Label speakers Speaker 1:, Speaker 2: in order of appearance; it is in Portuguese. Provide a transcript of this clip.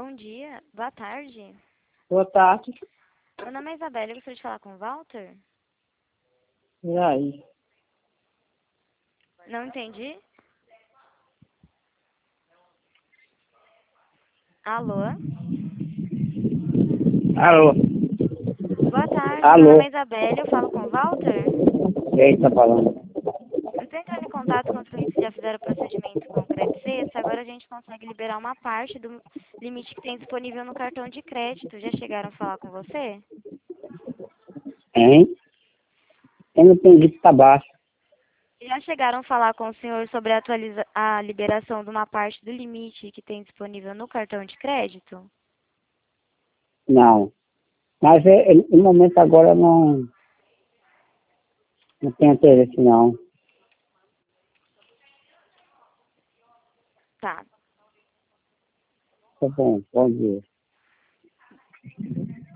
Speaker 1: Bom dia, boa tarde.
Speaker 2: Boa tarde.
Speaker 1: Meu nome é Isabela, eu gostaria de falar com o Walter.
Speaker 2: E aí?
Speaker 1: Não entendi. Alô?
Speaker 2: Alô?
Speaker 1: Boa tarde, meu nome
Speaker 2: Alô?
Speaker 1: é Isabela, eu falo com o Walter.
Speaker 2: Quem tá falando?
Speaker 1: Eu estou entrando em contato com os clientes que já fizeram o procedimento com o Credit Sexta, agora a gente consegue liberar uma parte do limite que tem disponível no cartão de crédito. Já chegaram a falar com você?
Speaker 2: Hein? Eu não entendi que tá baixo.
Speaker 1: Já chegaram a falar com o senhor sobre a liberação de uma parte do limite que tem disponível no cartão de crédito?
Speaker 2: Não. Mas no momento agora não tem interesse não.
Speaker 1: Tá.
Speaker 2: Tá bom, bom dia.